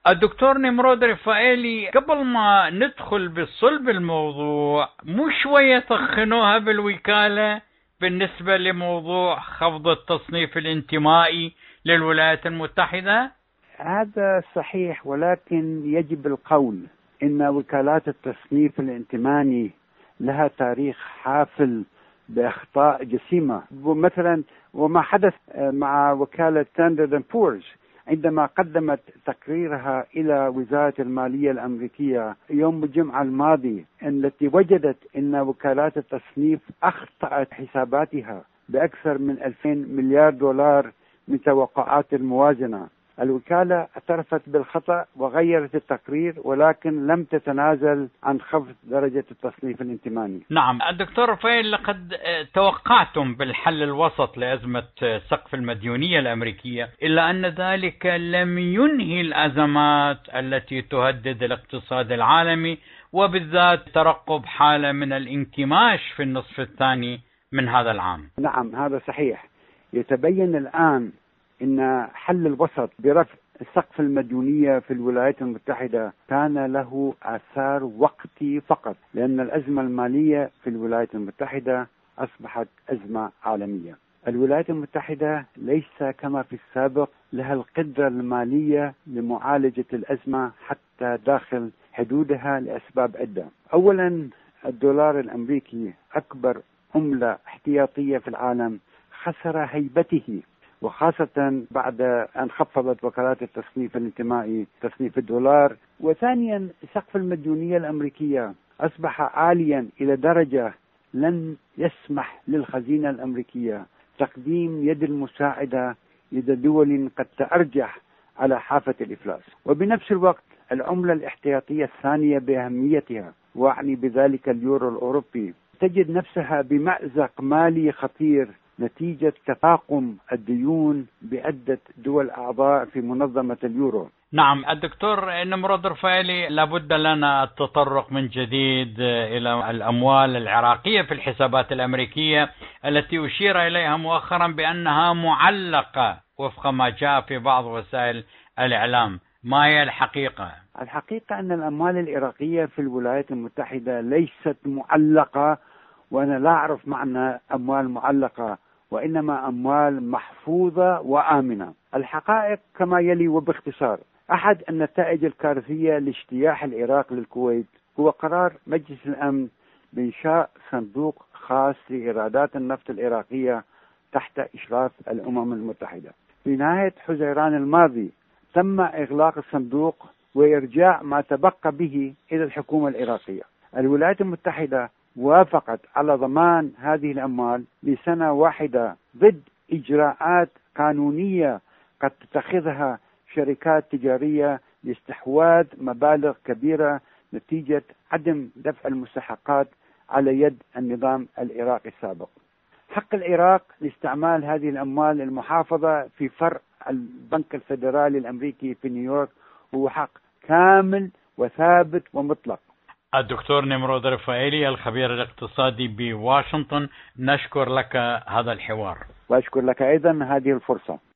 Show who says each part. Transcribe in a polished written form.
Speaker 1: الدكتور نمرود رفائيلي، قبل ما ندخل بصلب الموضوع، مو شوية طخنوها بالوكالة بالنسبة لموضوع خفض التصنيف الانتمائي للولايات المتحدة؟
Speaker 2: هذا صحيح، ولكن يجب القول إن وكالات التصنيف الائتماني لها تاريخ حافل بأخطاء جسيمة. مثلا وما حدث مع وكالة ستاندرد & بورز عندما قدمت تقريرها إلى وزارة المالية الأمريكية يوم الجمعة الماضي، التي وجدت أن وكالات التصنيف أخطأت حساباتها بأكثر من 2000 مليار دولار من توقعات الموازنة. الوكالة اعترفت بالخطأ وغيرت التقرير، ولكن لم تتنازل عن خفض درجة التصنيف الائتماني.
Speaker 1: نعم الدكتور رفائيل، لقد توقعتم بالحل الوسط لأزمة سقف المديونية الأمريكية، إلا أن ذلك لم ينهي الأزمات التي تهدد الاقتصاد العالمي، وبالذات ترقب حالة من الانكماش في النصف الثاني من هذا العام.
Speaker 2: نعم هذا صحيح. يتبين الآن إن حل الوسط برفع سقف المديونية في الولايات المتحدة كان له آثار وقتي فقط، لأن الأزمة المالية في الولايات المتحدة أصبحت أزمة عالمية. الولايات المتحدة ليس كما في السابق لها القدرة المالية لمعالجة الأزمة حتى داخل حدودها لأسباب عدة. أولا، الدولار الأمريكي أكبر عملة احتياطية في العالم خسر هيبته، وخاصة بعد أن خفضت وكالات التصنيف الائتماني تصنيف الدولار. وثانيا، سقف المديونية الأمريكية أصبح عاليا إلى درجة لن يسمح للخزينة الأمريكية تقديم يد المساعدة لدول قد تأرجح على حافة الإفلاس. وبنفس الوقت العملة الاحتياطية الثانية بأهميتها، وأعني بذلك اليورو الأوروبي، تجد نفسها بمأزق مالي خطير نتيجة تفاقم الديون بعدة دول أعضاء في منظمة اليورو.
Speaker 1: نعم الدكتور نمرود رفائيلي، لابد لنا التطرق من جديد إلى الأموال العراقية في الحسابات الأمريكية التي أشير إليها مؤخرا بأنها معلقة وفق ما جاء في بعض وسائل الإعلام. ما هي الحقيقة؟
Speaker 2: الحقيقة أن الأموال العراقية في الولايات المتحدة ليست معلقة، وأنا لا أعرف معنى أموال معلقة، وإنما أموال محفوظة وآمنة. الحقائق كما يلي وباختصار: أحد النتائج الكارثية لاجتياح العراق للكويت هو قرار مجلس الأمن بإنشاء صندوق خاص لإيرادات النفط العراقية تحت إشراف الأمم المتحدة. في نهاية حزيران الماضي تم إغلاق الصندوق وإرجاع ما تبقى به إلى الحكومة العراقية. الولايات المتحدة وافقت على ضمان هذه الأموال لسنة واحدة ضد إجراءات قانونية قد تتخذها شركات تجارية لاستحواذ مبالغ كبيرة نتيجة عدم دفع المستحقات على يد النظام العراقي السابق. حق العراق لاستعمال هذه الأموال المحافظة في فرع البنك الفيدرالي الأمريكي في نيويورك هو حق كامل وثابت ومطلق.
Speaker 1: الدكتور نمرود رفائيلي، الخبير الاقتصادي بواشنطن، نشكر لك هذا الحوار.
Speaker 2: وأشكر لك أيضا هذه الفرصة.